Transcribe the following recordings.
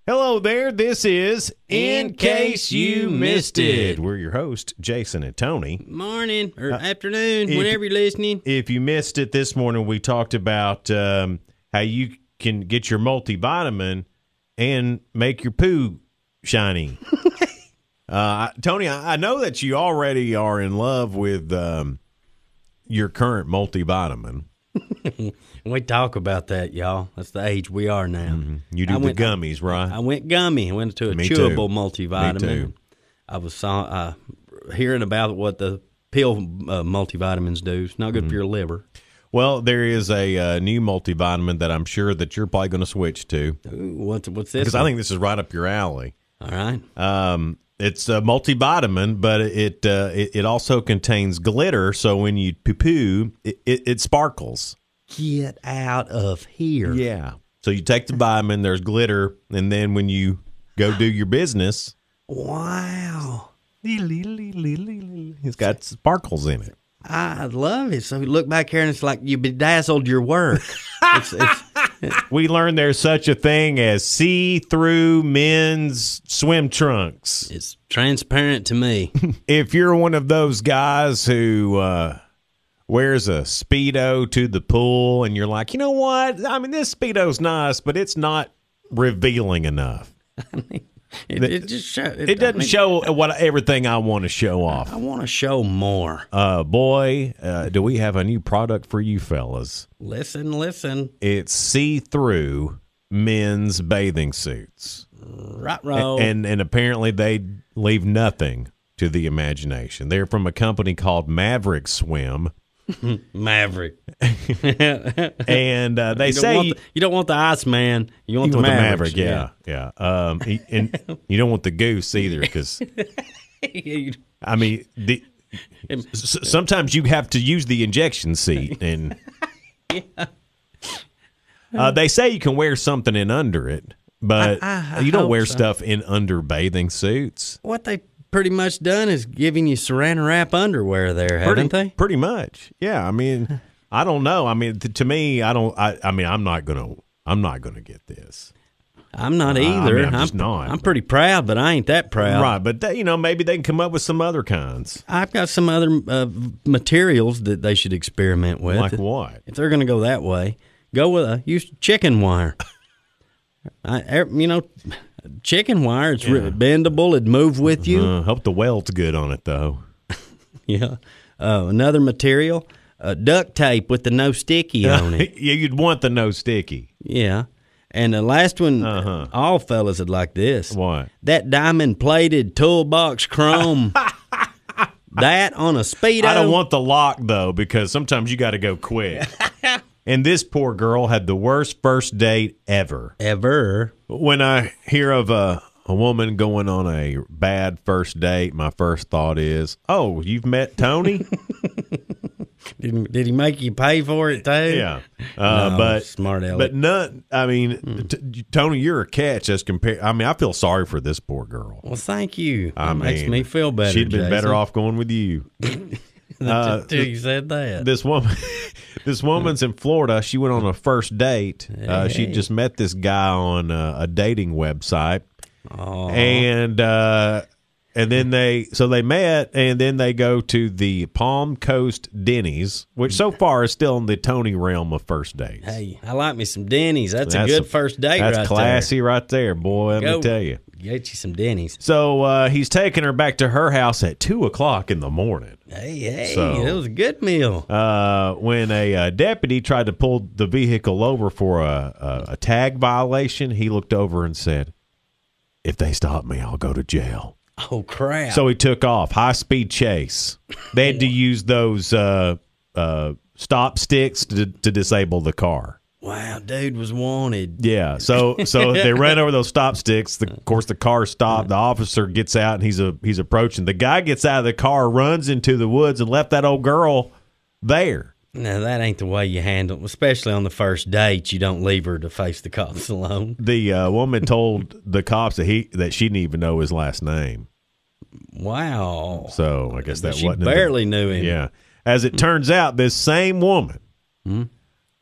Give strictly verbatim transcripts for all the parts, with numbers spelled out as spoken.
Hello there, this is In Case You Missed It. We're your host, Jason and Tony. Morning or uh, afternoon, if, whenever you're listening. If you missed it this morning, we talked about um, how you can get your multivitamin and make your poo shiny. uh, Tony, I, I know that you already are in love with um, your current multivitamin. We talk about that, y'all. That's the age we are now. Mm-hmm. You do I the went, gummies, right? I, I went gummy. I went to a Me chewable too. multivitamin. Me too. I was uh, hearing about what the pill uh, multivitamins do. It's not good mm-hmm. for your liver. Well, there is a uh, new multivitamin that I'm sure that you're probably going to switch to. Ooh, what's, what's this? Because I think this is right up your alley. All right. Um, it's a multivitamin, but it, uh, it it also contains glitter, so when you poo-poo, it, it, it sparkles. Get out of here. Yeah. So you take the vitamin, there's glitter, and then when you go do your business. Wow. It's got sparkles in it. I love it. So you look back here and it's like you bedazzled your work. it's, it's, it's, we learned there's such a thing as see-through men's swim trunks. It's transparent to me. If you're one of those guys who uh, wears a Speedo to the pool and you're like, you know what? I mean, this Speedo's nice, but it's not revealing enough. I mean, It, it just show, it, it doesn't I mean, show what everything I want to show off. I want to show more. Uh, boy, uh, do we have a new product for you fellas. Listen, listen. It's see-through men's bathing suits. Right, roll. And, and, and apparently they leave nothing to the imagination. They're from a company called Maverick Swim. Maverick. And uh, they you don't say want the, you don't want the Iceman. You want, you the, want the Mavericks, Maverick. Yeah, yeah. Um, he, and you don't want the goose either, because I mean, the, s- sometimes you have to use the injection seat, and yeah. uh, they say you can wear something in under it, but I, I you don't wear so. stuff in under bathing suits. What they pretty much done is giving you saran wrap underwear there, haven't pretty, they? Pretty much. Yeah. I mean, I don't know. I mean, to, to me, I don't. I, I mean, I'm not gonna. I'm not gonna get this. I'm not either. Uh, I mean, I'm, I'm just not. I'm pretty proud, but I ain't that proud. Right, but they, you know, maybe they can come up with some other kinds. I've got some other uh, materials that they should experiment with. Like what? If they're going to go that way, go with a use chicken wire. I, you know, chicken wire. It's yeah. bendable. It'd move with you. Uh, hope the weld's good on it, though. Yeah. Uh, another material, uh, duct tape with the no sticky on it. Yeah, you'd want the no sticky. Yeah. And the last one, uh-huh. all fellas would like this. What? That diamond-plated toolbox chrome. That on a Speedo. I don't want the lock, though, because sometimes you got to go quick. And this poor girl had the worst first date ever. Ever. When I hear of a, a woman going on a bad first date, my first thought is, oh, you've met Tony? Did, did he make you pay for it, too? Yeah. Uh, no, but smart aleck. But none, I mean, mm. t- Tony, you're a catch as compared. I mean, I feel sorry for this poor girl. Well, thank you. I That mean, makes me feel better, She'd been Jason. better off going with you. uh, Until you said that. This woman, this woman's in Florida. She went on a first date. Hey. Uh, she just met this guy on uh, a dating website. Aww. And uh, and then they so they met, and then they go to the Palm Coast Denny's, which so far is still in the Tony realm of first dates. Hey, I like me some Denny's. That's, that's a good a, first date right there. That's classy right there, boy, let Go. me tell you. Get you some Denny's. So uh, he's taking her back to her house at two o'clock in the morning. Hey, hey, so, it was a good meal. Uh, when a uh, deputy tried to pull the vehicle over for a, a, a tag violation, he looked over and said, if they stop me, I'll go to jail. Oh, crap. So he took off, high-speed chase. They had to use those uh, uh, stop sticks to, to disable the car. Wow, dude was wanted. Yeah, so so they ran over those stop sticks. The, of course, the car stopped. The officer gets out, and he's a, he's approaching. The guy gets out of the car, runs into the woods, and left that old girl there. No, that ain't the way you handle it, especially on the first date. You don't leave her to face the cops alone. The uh, woman told the cops that he that she didn't even know his last name. Wow. So I guess that she wasn't barely the, knew him. Yeah. As it turns out, this same woman hmm?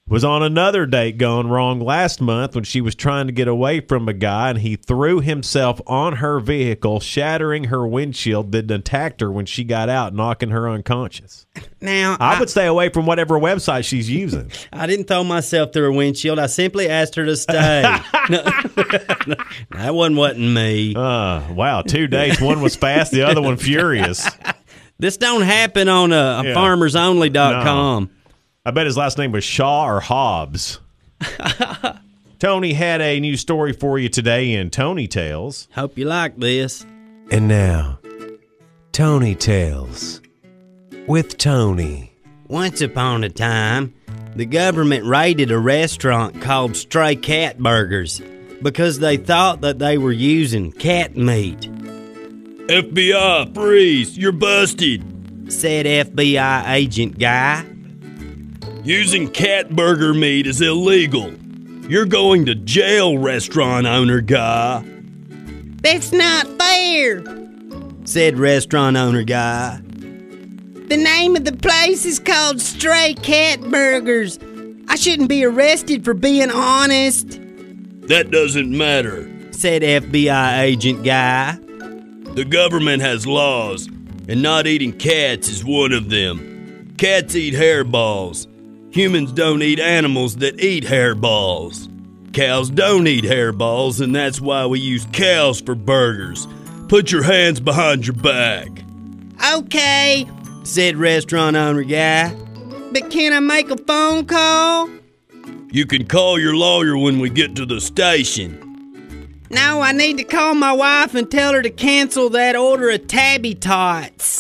was on another date gone wrong last month when she was trying to get away from a guy, and he threw himself on her vehicle, shattering her windshield, then attacked her when she got out, knocking her unconscious. Now, I, I would stay away from whatever website she's using. I didn't throw myself through her windshield. I simply asked her to stay. No, that one wasn't me. Uh, wow, two dates. One was fast, the other one furious. This don't happen on uh, Yeah. farmers only dot com. No. I bet his last name was Shaw or Hobbs. Tony had a new story for you today in Tony Tales. Hope you like this. And now, Tony Tales with Tony. Once upon a time, the government raided a restaurant called Stray Cat Burgers because they thought that they were using cat meat. F B I, freeze, you're busted. Said F B I agent guy. Using cat burger meat is illegal. You're going to jail, restaurant owner guy. That's not fair, said restaurant owner guy. The name of the place is called Stray Cat Burgers. I shouldn't be arrested for being honest, That doesn't matter. said F B I agent guy. The government has laws, and not eating cats is one of them. Cats eat hairballs. Humans don't eat animals that eat hairballs. Cows don't eat hairballs, and that's why we use cows for burgers. Put your hands behind your back. Okay, said restaurant owner guy. But can I make a phone call? You can call your lawyer when we get to the station. No, I need to call my wife and tell her to cancel that order of Tabby Tots.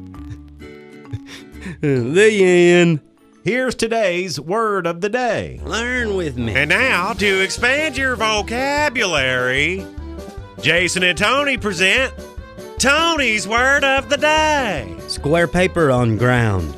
The end. Here's today's word of the day. Learn with me. And now, to expand your vocabulary, Jason and Tony present Tony's word of the day. Square paper on ground.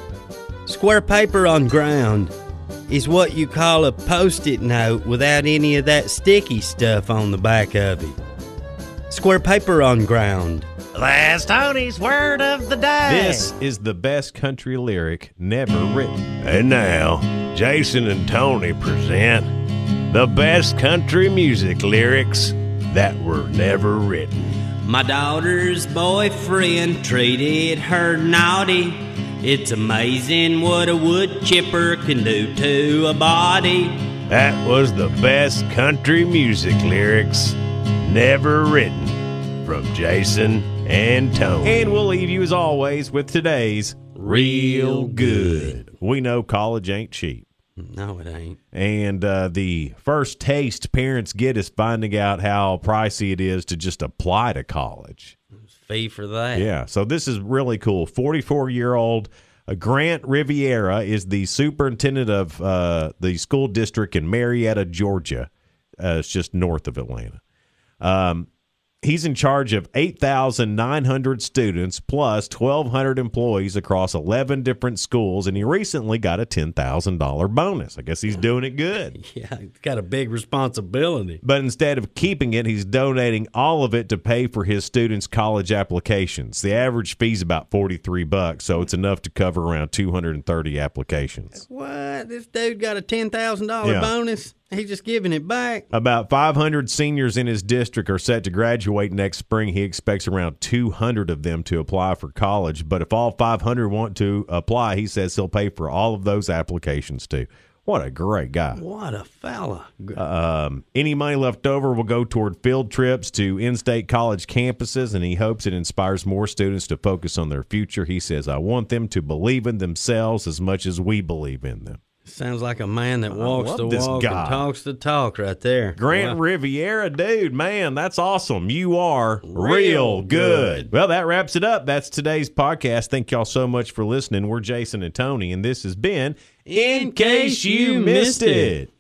Square paper on ground is what you call a post-it note without any of that sticky stuff on the back of it. Square paper on ground. That's Tony's word of the day. This is the best country lyric never written. And now, Jason and Tony present the best country music lyrics that were never written. My daughter's boyfriend treated her naughty. It's amazing what a wood chipper can do to a body. That was the best country music lyrics never written from Jason and Tony. And we'll leave you, as always, with today's Real Good. We know college ain't cheap. No, it ain't. And uh, the first taste parents get is finding out how pricey it is to just apply to college. Fee for that. Yeah, so this is really cool. forty-four-year-old uh, Grant Riviera is the superintendent of uh, the school district in Marietta, Georgia. Uh, it's just north of Atlanta. Um, he's in charge of eight thousand nine hundred students plus twelve hundred employees across eleven different schools, and he recently got a ten thousand dollars bonus. I guess he's doing it good. Yeah, he's got a big responsibility. But instead of keeping it, he's donating all of it to pay for his students' college applications. The average fee is about forty-three bucks, so it's enough to cover around two hundred thirty applications. What? This dude got a ten thousand dollars Yeah. bonus? He's just giving it back. About five hundred seniors in his district are set to graduate next spring. He expects around two hundred of them to apply for college. But if all five hundred want to apply, he says he'll pay for all of those applications too. What a great guy. What a fella. Um, any money left over will go toward field trips to in-state college campuses, and he hopes it inspires more students to focus on their future. He says, I want them to believe in themselves as much as we believe in them. Sounds like a man that walks love the this walk guy. and talks the talk right there. Grant Wow. Riviera, dude, man, that's awesome. You are real, Real good. good. Well, that wraps it up. That's today's podcast. Thank y'all so much for listening. We're Jason and Tony, and this has been In Case You Missed It.